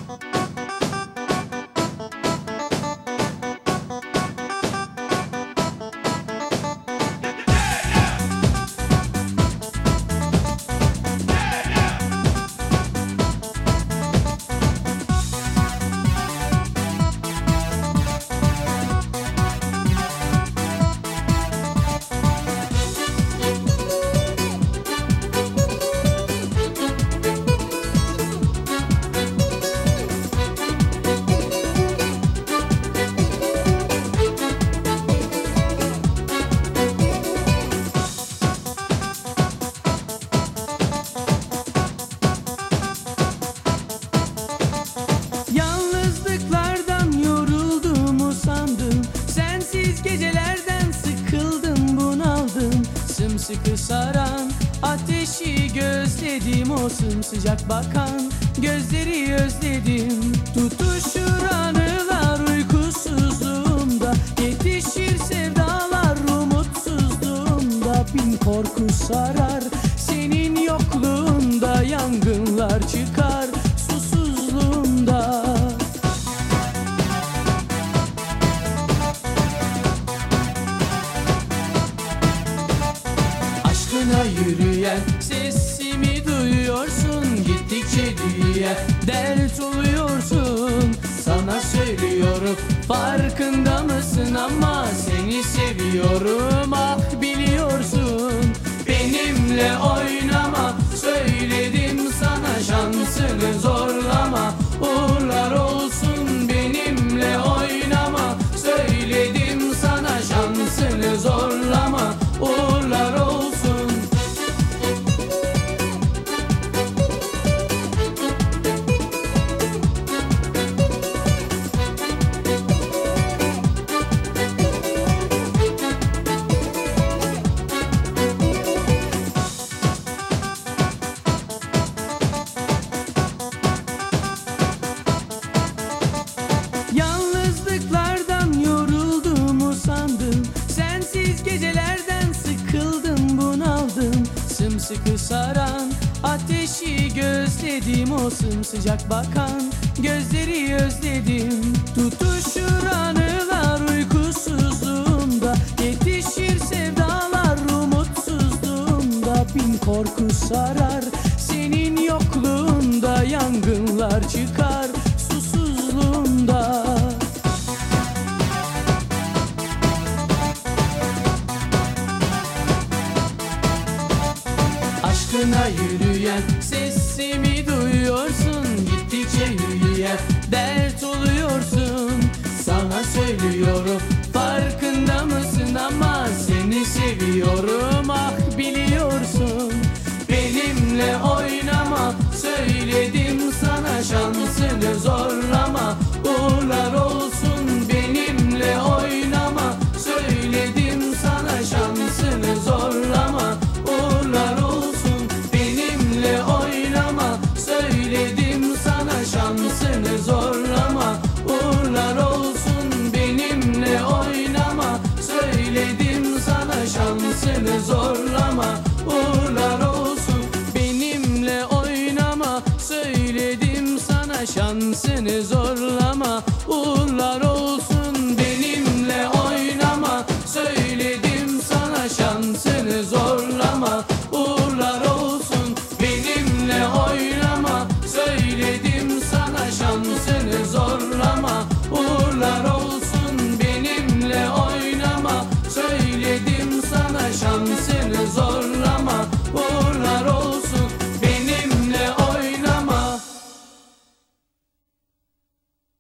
Yalnızlıklardan yorulduğumu sandım, sensiz gecelerden sıkıldım, bunaldım. Sımsıkı saran ateşi gözledim, o sımsıcak bakan gözleri özledim. Tutuşur anılar uykusuzluğumda, yetişir sevdalar umutsuzluğumda. Bin korku sarar senin yokluğunda, yangınlar çıkar susuzluğumda. Aşkına yürüyen sesimi duyuyorsun, gittikçe büyüyen dert oluyorsun. Sana söylüyorum, farkında mısın, ama seni seviyorum, ah biliyorsun. Benimle oynama, söyledim sana, şansını zorlama, uğurlar olsun. Benimle oynama, söyledim sana, şansını zorlama, uğurlar olsun. Yalnızlıklardan yorulduğumu sandım, sensiz gecelerden sıkıldım, bunaldım. Sımsıkı saran ateşi gözledim, o sımsıcak bakan gözleri özledim. Tutuşur anılar uykusuzluğumda, yetişir sevdalar umutsuzluğumda. Bin korku sarar senin yokluğunda, yangınlar çıkar susuzluğumda. Aşkına yürüyen sesimi duyuyorsun, gittikçe yürüyen dert oluyorsun. Sana söylüyorum, farkında mısın, ama seni seviyorum, ah biliyorsun. Benimle oynama, söyledim sana, şansını zorlama, uğurlar olsun. Benimle oynama, söyledim sana, şansını zorlama, uğurlar olsun. Benimle oynama, söyledim sana, şansını zorlama, uğurlar olsun. Benimle oynama, söyledim sana, şansını zorlama, uğurlar olsun. Benimle oynama, söyledim sana, şansını zorlama, uğurlar olsun. Benimle oynama, söyledim sana, şansını zorlama, uğurlar olsun. Benimle oynama, söyledim sana, şansını zorlama, uğurlar olsun. Benimle oynama, söyledim sana, şansını zorlama.